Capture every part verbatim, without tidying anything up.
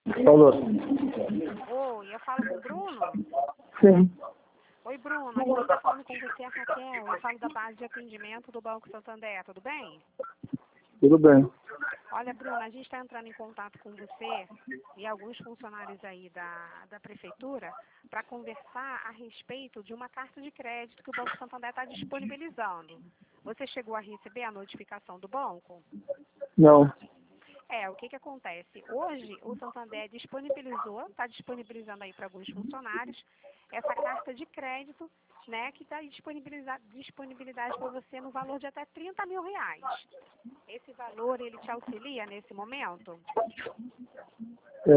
Falou. Oi, eu falo com o Bruno? Sim. Oi, Bruno, aqui quem está falando com você é a Raquel. Eu falo da base de atendimento do Banco Santander, tudo bem? Tudo bem. Olha, Bruno, a gente está entrando em contato com você e alguns funcionários aí da, da prefeitura para conversar a respeito de uma carta de crédito que o Banco Santander está disponibilizando. Você chegou a receber a notificação do banco? Não. É, o que que acontece? Hoje, o Santander disponibilizou, está disponibilizando aí para alguns funcionários, essa carta de crédito, né, que está disponibilizada disponibilidade para você no valor de até trinta mil reais. Esse valor, ele te auxilia nesse momento? É...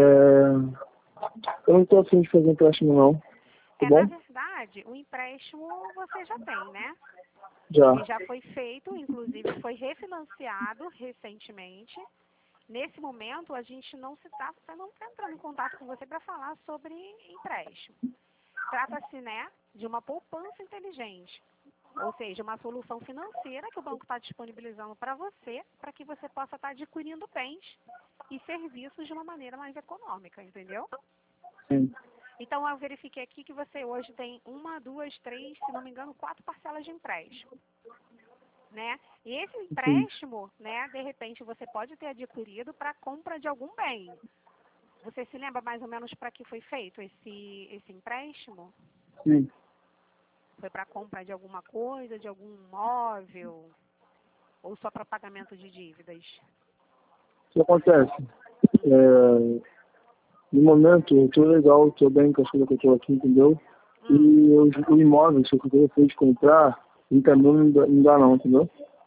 Eu não estou afim de fazer empréstimo, não. Tá É, bom? na verdade, o empréstimo você já tem, né? Já. Ele já foi feito, inclusive foi refinanciado recentemente. Nesse momento, a gente não se está não tá entrando em contato com você para falar sobre empréstimo. Trata-se, né, de uma poupança inteligente, ou seja, uma solução financeira que o banco está disponibilizando para você, para que você possa estar adquirindo bens e serviços de uma maneira mais econômica, entendeu? Sim. Então, eu verifiquei aqui que você hoje tem uma, duas, três, se não me engano, quatro parcelas de empréstimo. Né? E esse empréstimo, né, de repente, você pode ter adquirido para compra de algum bem. Você se lembra mais ou menos para que foi feito esse, esse empréstimo? Sim. Foi para compra de alguma coisa, de algum imóvel? Ou só para pagamento de dívidas? O que acontece? É... No momento, eu estou legal, estou bem com as coisas que eu estou aqui, entendeu? Hum. E eu, o imóvel, se eu gostaria de comprar, então não dá, não dá não, entendeu?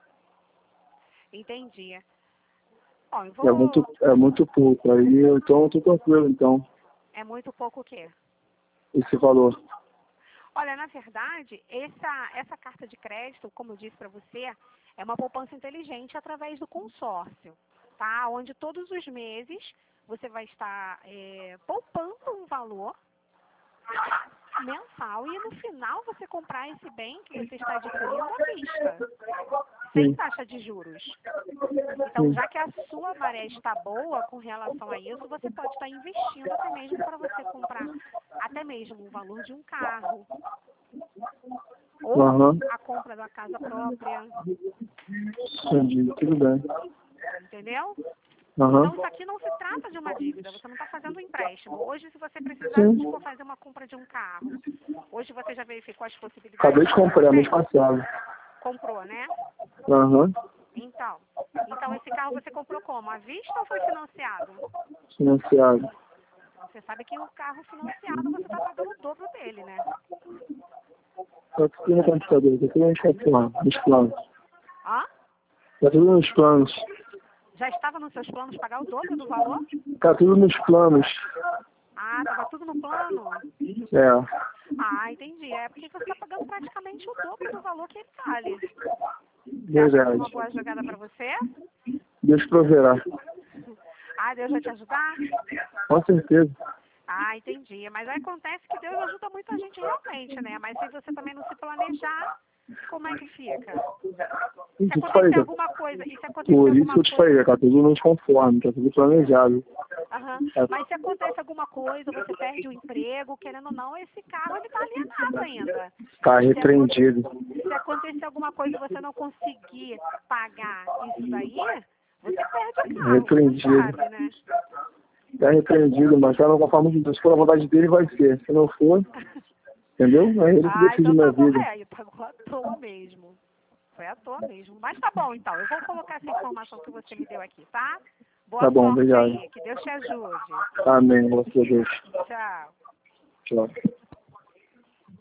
Entendi. Bom, eu É muito, vou... é muito pouco. Aí, eu- então, eu estou tranquilo, então, É muito pouco o quê? esse valor. Olha, na verdade, essa, essa carta de crédito, como eu disse para você, é uma poupança inteligente através do consórcio, tá? Onde todos os meses você vai estar é, poupando um valor mensal e no final você comprar esse bem que você está adquirindo à vista, sem Sim. taxa de juros. Então, já que a sua maré está boa com relação a isso, você pode estar investindo até mesmo para você comprar até mesmo o valor de um carro, ou Aham. a compra da casa própria, Entendi, tudo bem. entendeu? Aham. Então, isso aqui não se trata de uma dívida, você não está fazendo um empréstimo. Hoje, se você precisar, Sim. se for fazer uma compra de um carro, hoje você já verificou as possibilidades? Acabei de comprar mês passado. Comprou, né? Aham. Então, então, esse carro você comprou como? À vista ou foi financiado? Financiado. Você sabe que o carro financiado você está pagando o dobro dele, né? Tá tudo no computador, tá tudo nos planos. Nos planos. Hã? Tá tudo nos planos. Já estava nos seus planos pagar o dobro do valor? Tá tudo nos planos. Ah, estava tudo no plano? É. Ah, entendi. É porque você está pagando praticamente o dobro do valor que ele vale. Você acha que foi uma Verdade. boa jogada para você? Deus proverá. Ah, Deus vai te ajudar? Com certeza. Ah, entendi. Mas aí acontece que Deus ajuda muita gente realmente, né? Mas se você também não se planejar, como é que fica? Se Isso que eu te falei, acontecer cara. alguma coisa, e se acontecer Por isso alguma que eu te coisa... falei, tá tudo nos conforme, tá tudo planejado. Aham. É, Mas se acontece alguma coisa, você perde o emprego, querendo ou não, esse carro ele tá alienado ainda. tá Se, acon- repreendido. se acontecer alguma coisa e você não conseguir pagar isso daí, você perde o carro, você Repreendido. sabe, né? Tá repreendido, mas tá no conforme de Deus. Se for a vontade dele, vai ser. Se não for, entendeu? É ele que Ah, decide então minha tá bom. vida. É, pagou à toa mesmo. Foi à toa mesmo. Mas tá bom, então. Eu vou colocar essa informação que você me deu aqui, tá? Boa Tá bom, sorte obrigado. aí. Que Deus te ajude. Amém, graças a Deus. Tchau. Tchau.